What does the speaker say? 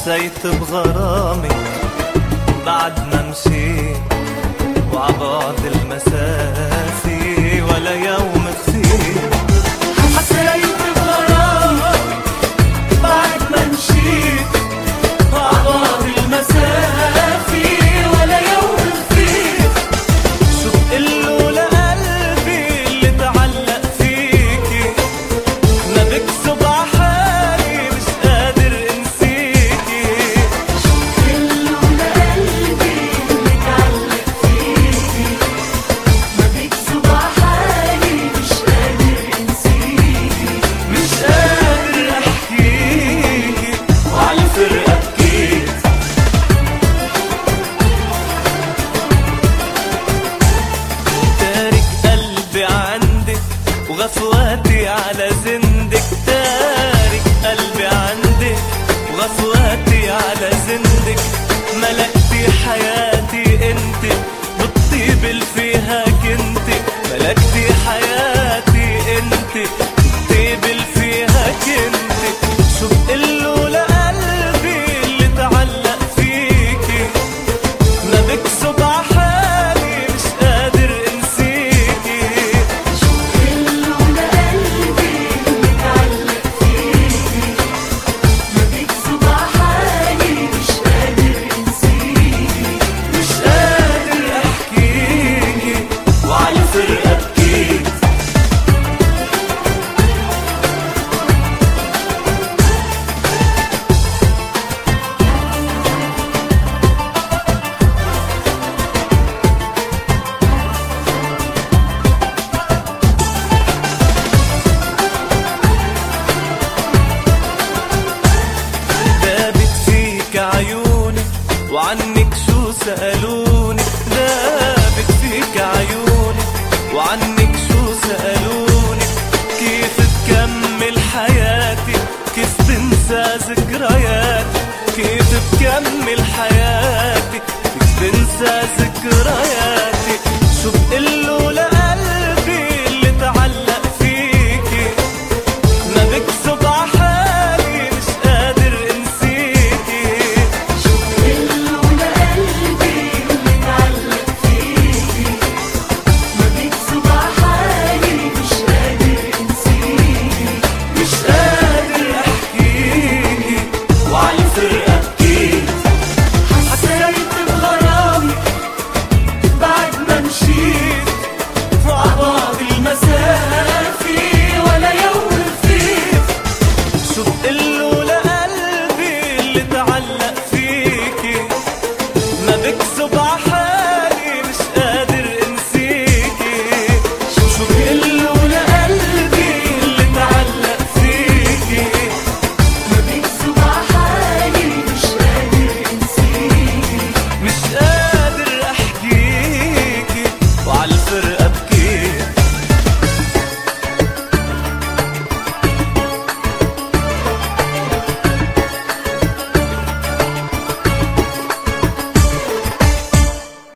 حسيت بغرامك بعد ما مشيت وعبعد المسافة ولا يوم خفيت. حسيت بغرامك بعد ما مشيت وعبعد المسافة ولا يوم خفيت. شو بقله لقلبي اللي تعلق فيكي، ما بكسب عحالي مش قادر انسيكي. شو بقله لقلبي اللي تعلق فيكي، ما بكسب عحالي مش قادر انسيكي. مش قادر احكيكي وعلى الفرقة بكيت. تارك قلبي عندك وغفواتي على زندك. تارك قلبي عندك وغفواتي على زندك. ملكتي حياتي انت بالطيب اللي فيها كنت. ملكتي حياتي انت بالطيب اللي فيها كنت. شو بقله لقلبي اللي تعلق فيكي، ما بكسب عحالي مش قادر انسيكي. شو بقله لقلبي اللي تعلق فيكي، ما بكسب عحالي مش قادر انسيكي. مش قادر احكيكي وعلى الفرقة بكيت. دابت فيك عيوني وعنك شو سألوني. دابت فيك عيوني وعنك شو سألوني. كيف تكمل حياتي، كيف تنسى ذكرياتي. كيف تكمل حياتي، كيف تنسى ذكرياتي.